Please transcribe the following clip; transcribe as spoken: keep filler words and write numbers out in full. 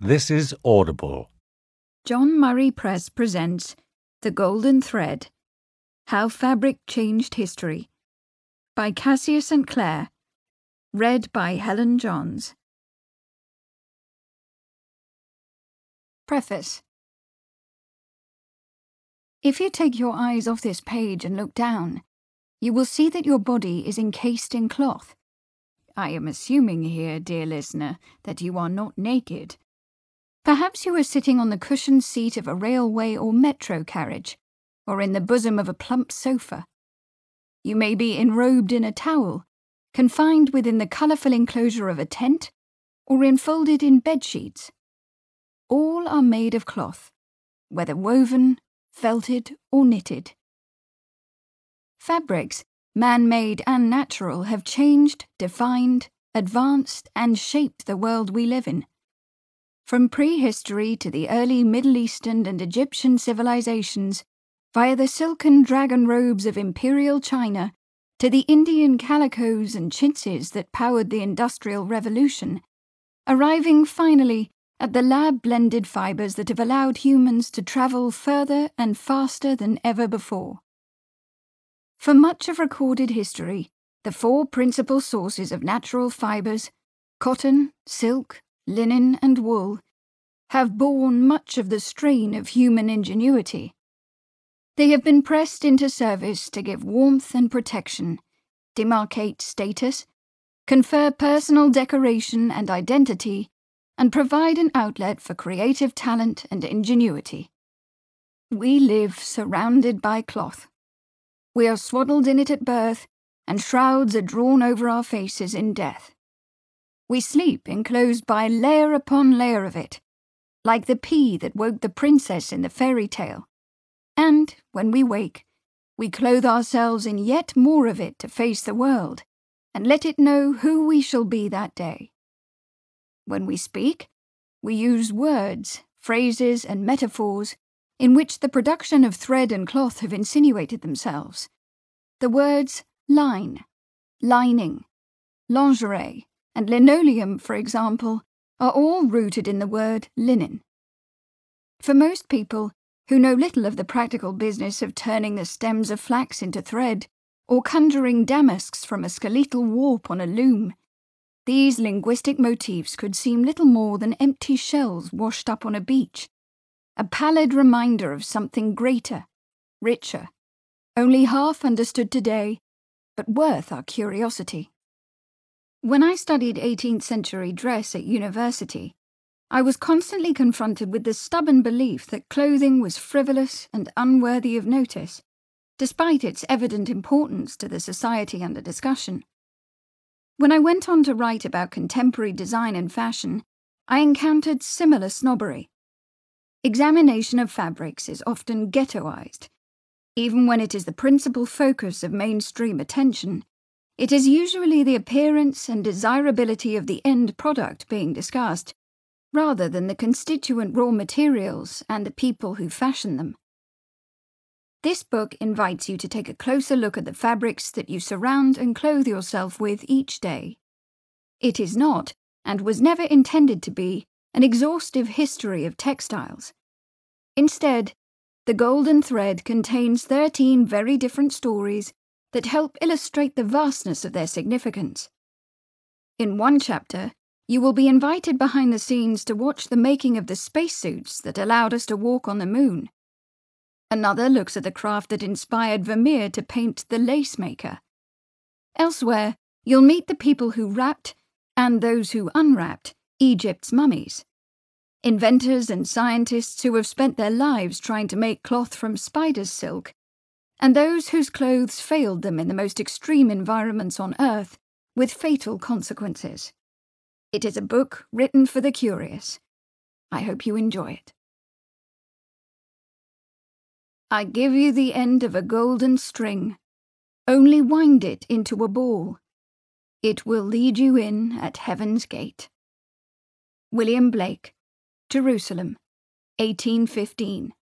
This is Audible. John Murray Press presents The Golden Thread, How Fabric Changed History, by Cassia Saint Clair, read by Helen Johns. Preface. If you take your eyes off this page and look down, you will see that your body is encased in cloth. I am assuming here, dear listener, that you are not naked. Perhaps you are sitting on the cushioned seat of a railway or metro carriage, or in the bosom of a plump sofa. You may be enrobed in a towel, confined within the colourful enclosure of a tent, or enfolded in bedsheets. All are made of cloth, whether woven, felted, or knitted. Fabrics, man-made and natural, have changed, defined, advanced, and shaped the world we live in. From prehistory to the early Middle Eastern and Egyptian civilizations, via the silken dragon robes of imperial China, to the Indian calicos and chintzes that powered the Industrial Revolution, arriving finally at the lab-blended fibers that have allowed humans to travel further and faster than ever before. For much of recorded history, the four principal sources of natural fibers, cotton, silk, linen, and wool, have borne much of the strain of human ingenuity. They have been pressed into service to give warmth and protection, demarcate status, confer personal decoration and identity, and provide an outlet for creative talent and ingenuity. We live surrounded by cloth. We are swaddled in it at birth, and shrouds are drawn over our faces in death. We sleep enclosed by layer upon layer of it, like the pea that woke the princess in the fairy tale. And, when we wake, we clothe ourselves in yet more of it to face the world, and let it know who we shall be that day. When we speak, we use words, phrases, and metaphors in which the production of thread and cloth have insinuated themselves. The words line, lining, lingerie, and linoleum, for example, are all rooted in the word linen. For most people, who know little of the practical business of turning the stems of flax into thread, or conjuring damasks from a skeletal warp on a loom, these linguistic motifs could seem little more than empty shells washed up on a beach, a pallid reminder of something greater, richer, only half understood today, but worth our curiosity. When I studied eighteenth century dress at university, I was constantly confronted with the stubborn belief that clothing was frivolous and unworthy of notice, despite its evident importance to the society under discussion. When I went on to write about contemporary design and fashion, I encountered similar snobbery. Examination of fabrics is often ghettoized. Even when it is the principal focus of mainstream attention, it is usually the appearance and desirability of the end product being discussed, rather than the constituent raw materials and the people who fashion them. This book invites you to take a closer look at the fabrics that you surround and clothe yourself with each day. It is not, and was never intended to be, an exhaustive history of textiles. Instead, The Golden Thread contains thirteen very different stories that help illustrate the vastness of their significance. In one chapter, you will be invited behind the scenes to watch the making of the spacesuits that allowed us to walk on the moon. Another looks at the craft that inspired Vermeer to paint The Lace Maker. Elsewhere, you'll meet the people who wrapped, and those who unwrapped, Egypt's mummies. Inventors and scientists who have spent their lives trying to make cloth from spider's silk, and those whose clothes failed them in the most extreme environments on Earth, with fatal consequences. It is a book written for the curious. I hope you enjoy it. I give you the end of a golden string. Only wind it into a ball. It will lead you in at heaven's gate. William Blake, Jerusalem, eighteen fifteen.